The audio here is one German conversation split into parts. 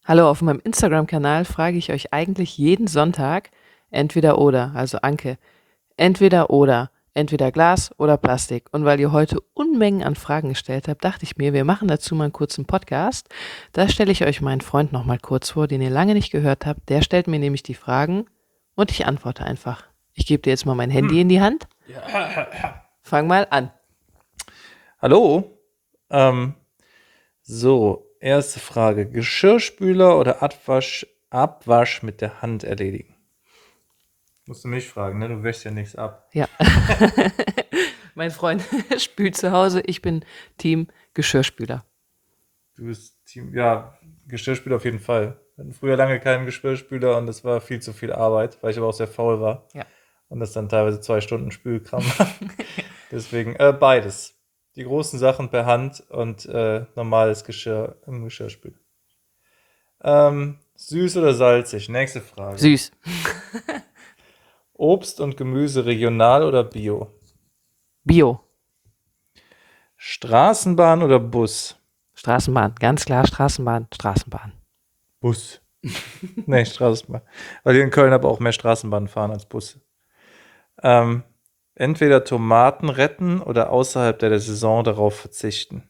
Hallo, auf meinem Instagram-Kanal frage ich euch eigentlich jeden Sonntag entweder oder, also Anke, entweder oder, entweder Glas oder Plastik. Und weil ihr heute Unmengen an Fragen gestellt habt, dachte ich mir, wir machen dazu mal einen kurzen Podcast. Da stelle ich euch meinen Freund nochmal kurz vor, den ihr lange nicht gehört habt. Der stellt mir nämlich die Fragen und ich antworte einfach. Ich gebe dir jetzt mal mein Handy in die Hand. Fang mal an. Hallo. Ähm, Erste Frage. Geschirrspüler oder Abwasch mit der Hand erledigen? Musst du mich fragen, ne? Du wäschst ja nichts ab. Ja. Mein Freund spült zu Hause, ich bin Team Geschirrspüler. Du bist Team, ja, Geschirrspüler auf jeden Fall. Wir hatten früher lange keinen Geschirrspüler und das war viel zu viel Arbeit, weil ich aber auch sehr faul war. Ja. Und das dann teilweise 2 Stunden Spülkram war. Deswegen beides. Die großen Sachen per Hand und normales Geschirr im Geschirrspüler. Süß oder salzig? Nächste Frage. Süß. Obst und Gemüse regional oder bio? Bio. Straßenbahn oder Bus? Straßenbahn. Ganz klar Straßenbahn. Straßenbahn. Bus. Nee, Straßenbahn. Weil hier in Köln aber auch mehr Straßenbahnen fahren als Busse. Entweder Tomaten retten oder außerhalb der Saison darauf verzichten.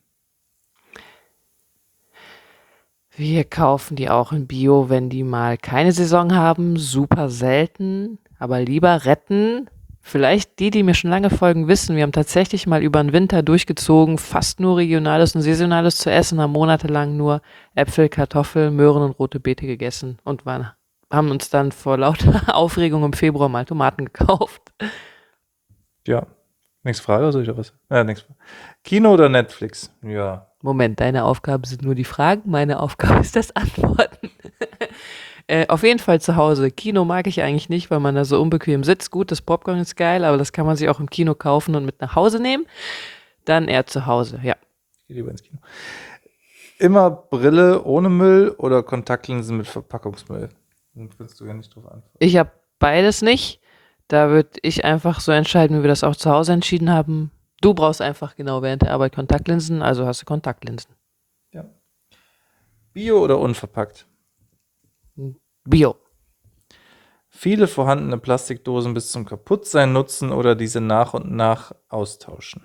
Wir kaufen die auch in Bio, wenn die mal keine Saison haben. Super selten. Aber lieber retten. Vielleicht die mir schon lange folgen, wissen, wir haben tatsächlich mal über den Winter durchgezogen, fast nur Regionales und Saisonales zu essen, haben monatelang nur Äpfel, Kartoffeln, Möhren und rote Beete gegessen und haben uns dann vor lauter Aufregung im Februar mal Tomaten gekauft. Ja. Nächste Frage, oder soll ich da was? Ja, nächste Frage. Kino oder Netflix? Ja. Moment, deine Aufgabe sind nur die Fragen, meine Aufgabe ist das Antworten. Auf jeden Fall zu Hause. Kino mag ich eigentlich nicht, weil man da so unbequem sitzt. Gut, das Popcorn ist geil, aber das kann man sich auch im Kino kaufen und mit nach Hause nehmen. Dann eher zu Hause, ja. Ich gehe lieber ins Kino. Immer Brille ohne Müll oder Kontaktlinsen mit Verpackungsmüll? Da willst du ja nicht drauf antworten. Ich habe beides nicht. Da würde ich einfach so entscheiden, wie wir das auch zu Hause entschieden haben. Du brauchst einfach genau während der Arbeit Kontaktlinsen, also hast du Kontaktlinsen. Ja. Bio oder unverpackt? Bio. Viele vorhandene Plastikdosen bis zum Kaputtsein nutzen oder diese nach und nach austauschen.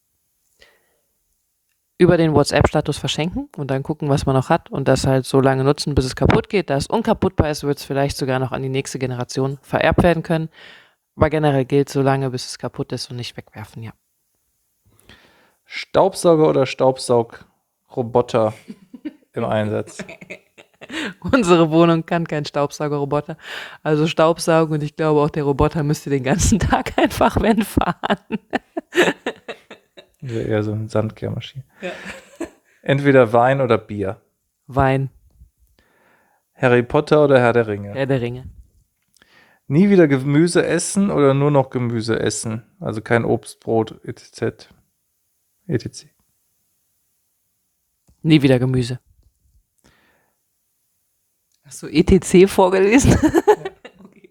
Über den WhatsApp-Status verschenken und dann gucken, was man noch hat und das halt so lange nutzen, bis es kaputt geht. Da es unkaputtbar ist, wird es vielleicht sogar noch an die nächste Generation vererbt werden können. Aber generell gilt so lange, bis es kaputt ist und nicht wegwerfen, ja. Staubsauger oder Staubsaugroboter im Einsatz? Unsere Wohnung kann kein Staubsaugerroboter. Also Staubsaugen und ich glaube auch der Roboter müsste den ganzen Tag einfach fahren. Das wäre eher so eine Sandkehrmaschine. Ja. Entweder Wein oder Bier. Wein. Harry Potter oder Herr der Ringe? Herr der Ringe. Nie wieder Gemüse essen oder nur noch Gemüse essen? Also kein Obst, Brot, etc. etc. Nie wieder Gemüse. Hast du ETC vorgelesen? Okay.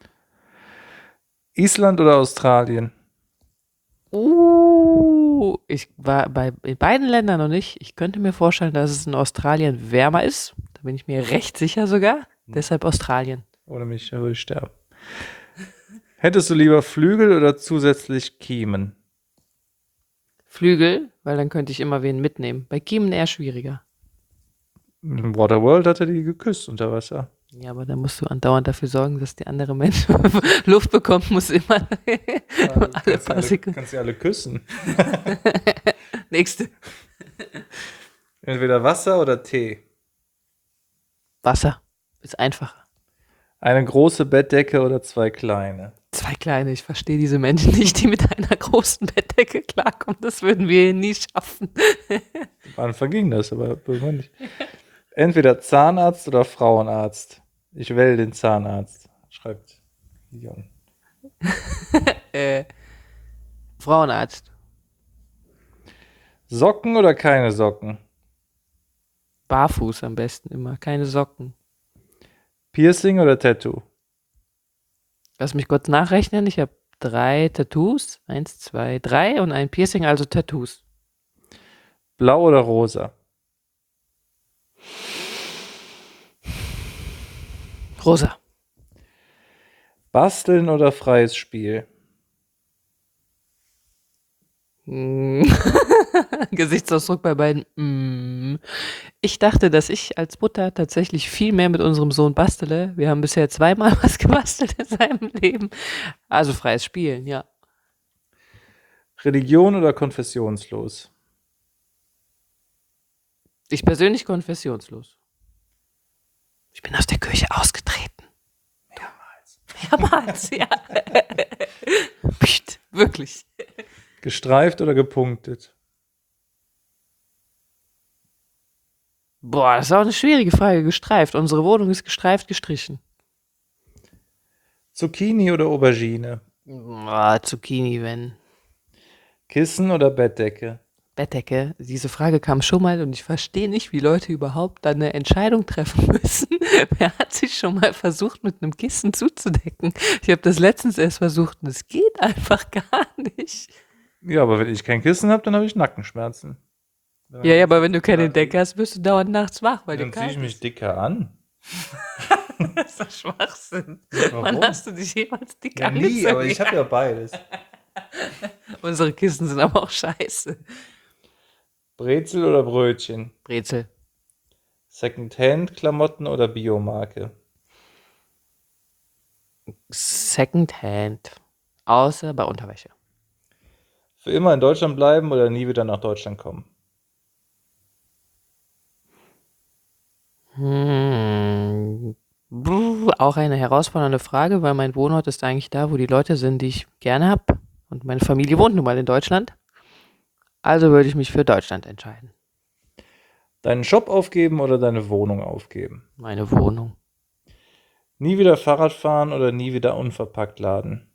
Island oder Australien? Ich war in beiden Ländern noch nicht. Ich könnte mir vorstellen, dass es in Australien wärmer ist. Da bin ich mir recht sicher sogar. Deshalb Australien. Ohne mich würde ich sterben. Hättest du lieber Flügel oder zusätzlich Kiemen? Flügel, weil dann könnte ich immer wen mitnehmen. Bei Kiemen eher schwieriger. Im Waterworld hat er die geküsst unter Wasser. Ja, aber da musst du andauernd dafür sorgen, dass die andere Mensch Luft bekommt, muss immer alle paar Sekunden. Kannst du alle küssen. Nächste. Entweder Wasser oder Tee. Wasser. Ist einfacher. Eine große Bettdecke oder 2 kleine? 2 kleine. Ich verstehe diese Menschen nicht, die mit einer großen Bettdecke klarkommen. Das würden wir nie schaffen. Am Anfang ging das, aber irgendwann nicht. Entweder Zahnarzt oder Frauenarzt. Ich wähle den Zahnarzt, schreibt Jon. Frauenarzt. Socken oder keine Socken? Barfuß am besten immer. Keine Socken. Piercing oder Tattoo? Lass mich kurz nachrechnen. Ich habe 3 Tattoos. 1, 2, 3 und ein Piercing, also Tattoos. Blau oder rosa? Rosa. Basteln oder freies Spiel? Gesichtsausdruck bei beiden. Ich dachte, dass ich als Mutter tatsächlich viel mehr mit unserem Sohn bastele. Wir haben bisher 2-mal was gebastelt in seinem Leben. Also freies Spielen, ja. Religion oder konfessionslos? Ich persönlich konfessionslos. Ich bin aus der Kirche ausgetreten. Mehrmals, ja. Psst, wirklich. Gestreift oder gepunktet? Boah, das ist auch eine schwierige Frage. Gestreift. Unsere Wohnung ist gestreift gestrichen. Zucchini oder Aubergine? Boah, Zucchini, wenn. Kissen oder Bettdecke? Bettdecke. Diese Frage kam schon mal und ich verstehe nicht, wie Leute überhaupt da eine Entscheidung treffen müssen. Wer hat sich schon mal versucht, mit einem Kissen zuzudecken? Ich habe das letztens erst versucht und es geht einfach gar nicht. Ja, aber wenn ich kein Kissen habe, dann habe ich Nackenschmerzen. Ja, aber wenn du keine Decke hast, wirst du dauernd nachts wach, weil Dann dir ziehe ich kalt mich ist. dicker an. Das ist doch Schwachsinn. Warum? Wann hast du dich jemals dick Ja, nie, angezogen? aber ich habe ja beides. Unsere Kissen sind aber auch scheiße. Brezel oder Brötchen? Brezel. Secondhand-Klamotten oder Biomarke? Secondhand. Außer bei Unterwäsche. Für immer in Deutschland bleiben oder nie wieder nach Deutschland kommen? Auch eine herausfordernde Frage, weil mein Wohnort ist eigentlich da, wo die Leute sind, die ich gerne habe. Und meine Familie wohnt nun mal in Deutschland. Also würde ich mich für Deutschland entscheiden. Deinen Job aufgeben oder deine Wohnung aufgeben? Meine Wohnung. Nie wieder Fahrrad fahren oder nie wieder unverpackt laden?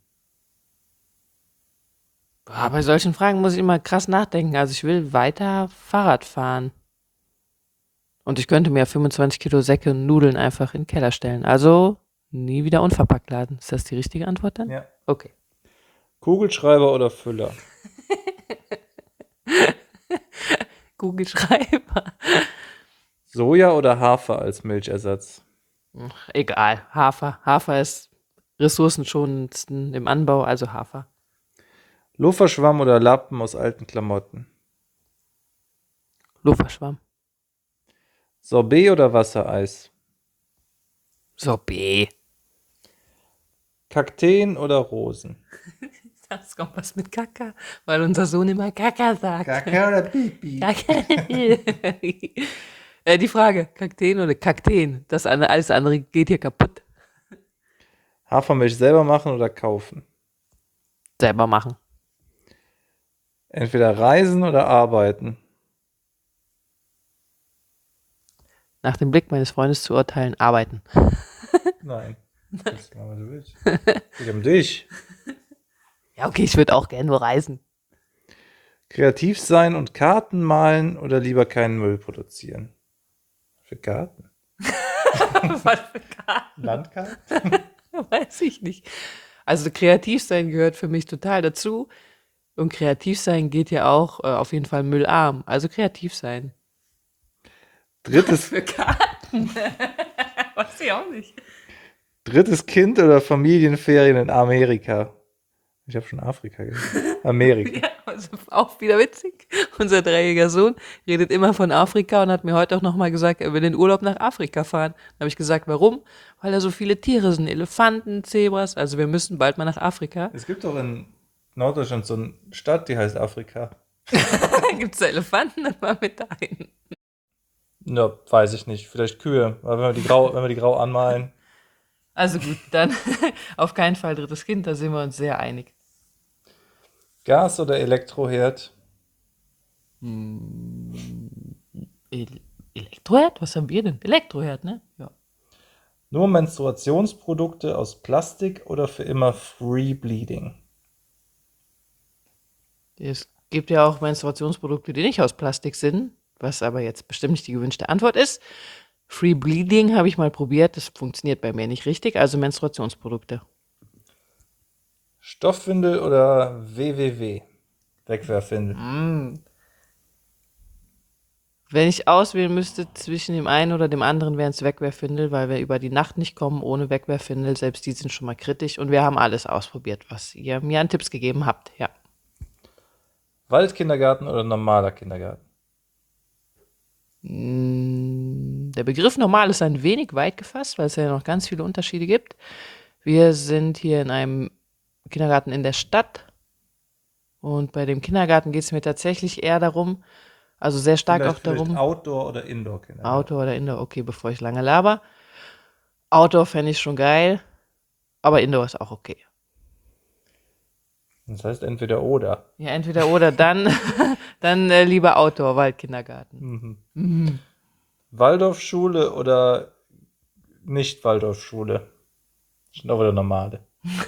Bei solchen Fragen muss ich immer krass nachdenken. Also ich will weiter Fahrrad fahren. Und ich könnte mir 25 Kilo Säcke und Nudeln einfach in den Keller stellen. Also nie wieder unverpackt laden. Ist das die richtige Antwort dann? Ja. Okay. Kugelschreiber oder Füller? Kugelschreiber. Soja oder Hafer als Milchersatz? Egal. Hafer. Hafer ist ressourcenschonendsten im Anbau, also Hafer. Loferschwamm oder Lappen aus alten Klamotten? Loferschwamm. Sorbet oder Wassereis? Sorbet. Kakteen oder Rosen? Das kommt was mit Kaka, weil unser Sohn immer Kaka sagt. oder Pipi? Kaka. Die Frage, Kakteen oder Kakteen? Alles andere geht hier kaputt. Hafermilch selber machen oder kaufen? Selber machen. Entweder reisen oder arbeiten? Nach dem Blick meines Freundes zu urteilen, arbeiten. Nein. Das machen, was du willst. Geht um dich. Ja, okay, ich würde auch gerne nur reisen. Kreativ sein und Karten malen oder lieber keinen Müll produzieren? Für Karten? Was für Karten? Landkarten? Weiß ich nicht. Also kreativ sein gehört für mich total dazu. Und kreativ sein geht ja auch auf jeden Fall müllarm. Also kreativ sein. Drittes, Für Karten? Weiß ich auch nicht. drittes Kind oder Familienferien in Amerika? Ich habe schon Afrika gesagt. Amerika. Ja, also auch wieder witzig. Unser 3-jähriger Sohn redet immer von Afrika und hat mir heute auch nochmal gesagt, er will in Urlaub nach Afrika fahren. Dann habe ich gesagt, warum? Weil da so viele Tiere sind. Elefanten, Zebras. Also wir müssen bald mal nach Afrika. Es gibt doch in Norddeutschland so eine Stadt, die heißt Afrika. Gibt es da Elefanten? Dann mal mit dahin. Ja, weiß ich nicht. Vielleicht Kühe. Aber wenn wir die grau anmalen. Also gut, dann auf keinen Fall drittes Kind, da sind wir uns sehr einig. Gas- oder Elektroherd? Elektroherd? Was haben wir denn? Elektroherd, ne? Ja. Nur Menstruationsprodukte aus Plastik oder für immer Free Bleeding? Es gibt ja auch Menstruationsprodukte, die nicht aus Plastik sind, was aber jetzt bestimmt nicht die gewünschte Antwort ist. Free Bleeding habe ich mal probiert, das funktioniert bei mir nicht richtig, also Menstruationsprodukte. Stoffwindel oder WWW? Wegwerfwindel. Wenn ich auswählen müsste zwischen dem einen oder dem anderen, wären es Wegwerfwindel, weil wir über die Nacht nicht kommen ohne Wegwerfwindel. Selbst die sind schon mal kritisch. Und wir haben alles ausprobiert, was ihr mir an Tipps gegeben habt. Ja. Waldkindergarten oder normaler Kindergarten? Der Begriff normal ist ein wenig weit gefasst, weil es ja noch ganz viele Unterschiede gibt. Wir sind hier in einem Kindergarten in der Stadt. Und bei dem Kindergarten geht es mir tatsächlich eher darum, also sehr stark auch darum. Outdoor- oder Indoor-Kindergarten? Outdoor oder Indoor, okay, bevor ich lange laber. Outdoor fände ich schon geil, aber Indoor ist auch okay. Das heißt entweder oder. Ja, entweder oder, dann lieber Outdoor, Waldkindergarten. Waldorfschule oder nicht Waldorfschule? Schon auch wieder normale.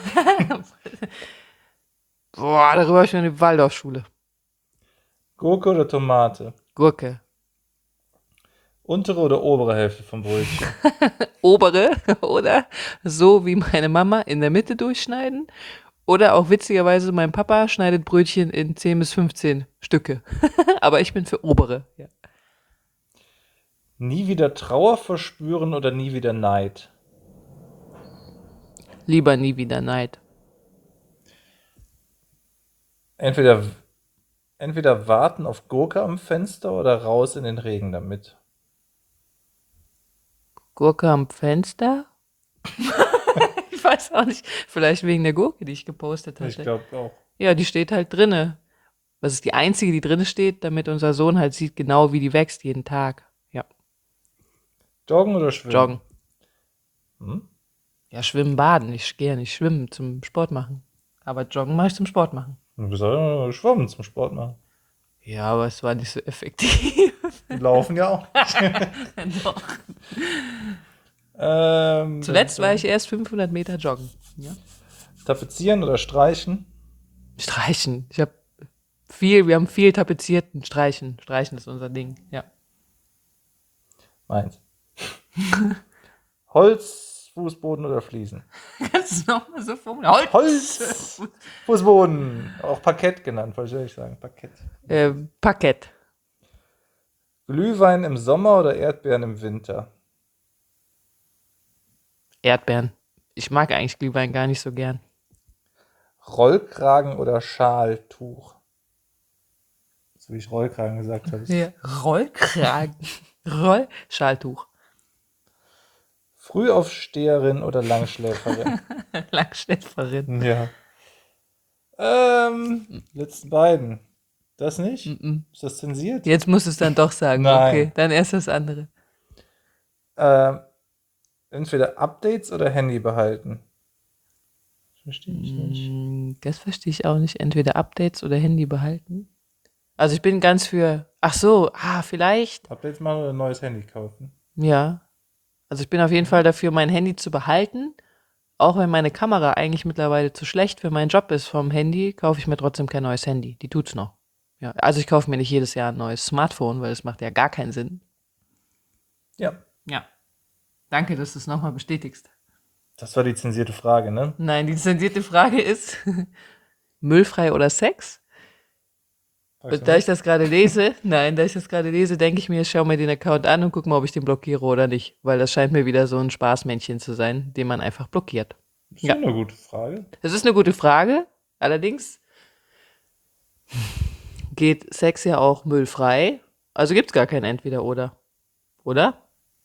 Boah, darüber habe ich mir eine Waldorfschule. Gurke oder Tomate? Gurke. Untere oder obere Hälfte vom Brötchen? Obere oder so wie meine Mama in der Mitte durchschneiden. Oder auch witzigerweise, mein Papa schneidet Brötchen in 10 bis 15 Stücke. Aber ich bin für obere. Ja. Nie wieder Trauer verspüren oder nie wieder Neid? Lieber nie wieder Neid. Entweder warten auf Gurke am Fenster oder raus in den Regen damit. Gurke am Fenster? Ich weiß auch nicht. Vielleicht wegen der Gurke, die ich gepostet hatte. Ich glaube auch. Ja, die steht halt drinne. Das ist die einzige, die drinne steht, damit unser Sohn halt sieht, genau wie die wächst jeden Tag. Ja. Joggen oder schwimmen? Joggen. Hm? Ja, schwimmen, baden. Ich gehe ja nicht schwimmen zum Sport machen. Aber joggen mache ich zum Sport machen. Du sollst ja schwimmen zum Sport machen. Ja, aber es war nicht so effektiv. Die laufen ja auch. Doch. Zuletzt Zuletzt war ich erst 500 Meter joggen. Ja. Tapezieren oder streichen? Streichen. Wir haben viel tapeziert und streichen. Streichen ist unser Ding, ja. Meins. Holz, Fußboden oder Fliesen? Kannst du es nochmal so formulieren? Holz, Fußboden. Auch Parkett genannt, wollte ich sagen. Parkett. Parkett. Glühwein im Sommer oder Erdbeeren im Winter? Erdbeeren. Ich mag eigentlich Glühwein gar nicht so gern. Rollkragen oder Schaltuch? So wie ich Rollkragen gesagt habe. Ja. Rollkragen. Schalltuch. Frühaufsteherin oder Langschläferin? Langschläferin. Ja. Letzten beiden. Das nicht? Ist das zensiert? Jetzt musst du es dann doch sagen. Nein. Okay, dann erst das andere. Entweder Updates oder Handy behalten. Verstehe ich nicht. Das verstehe ich auch nicht. Entweder Updates oder Handy behalten. Also ich bin ganz für, vielleicht. Updates machen oder ein neues Handy kaufen? Ja. Also ich bin auf jeden Fall dafür, mein Handy zu behalten. Auch wenn meine Kamera eigentlich mittlerweile zu schlecht für meinen Job ist vom Handy, kaufe ich mir trotzdem kein neues Handy. Die tut's noch. Ja. Also ich kaufe mir nicht jedes Jahr ein neues Smartphone, weil das macht ja gar keinen Sinn. Ja. Ja. Danke, dass du es nochmal bestätigst. Das war die zensierte Frage, ne? Nein, die zensierte Frage ist, müllfrei oder Sex? Und da ich das gerade lese, denke ich mir, ich schaue mir den Account an und gucke mal, ob ich den blockiere oder nicht. Weil das scheint mir wieder so ein Spaßmännchen zu sein, den man einfach blockiert. Das ist eine gute Frage. Das ist eine gute Frage. Allerdings geht Sex ja auch müllfrei. Also gibt es gar kein Entweder-Oder. Oder?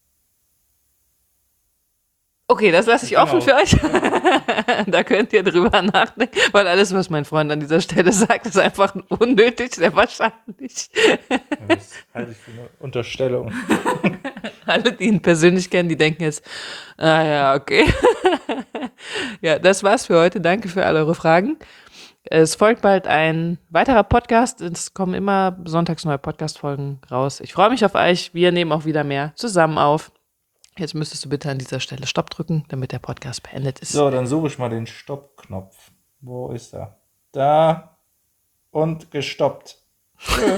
Okay, das lasse ich offen für euch. Da könnt ihr drüber nachdenken, weil alles, was mein Freund an dieser Stelle sagt, ist einfach unnötig, sehr wahrscheinlich. Das halte ich für eine Unterstellung. Alle, die ihn persönlich kennen, die denken jetzt, ja, okay. Ja, das war's für heute. Danke für alle eure Fragen. Es folgt bald ein weiterer Podcast. Es kommen immer sonntags neue Podcast-Folgen raus. Ich freue mich auf euch. Wir nehmen auch wieder mehr zusammen auf. Jetzt müsstest du bitte an dieser Stelle Stopp drücken, damit der Podcast beendet ist. So, dann suche ich mal den Stopp-Knopf. Wo ist er? Da und gestoppt.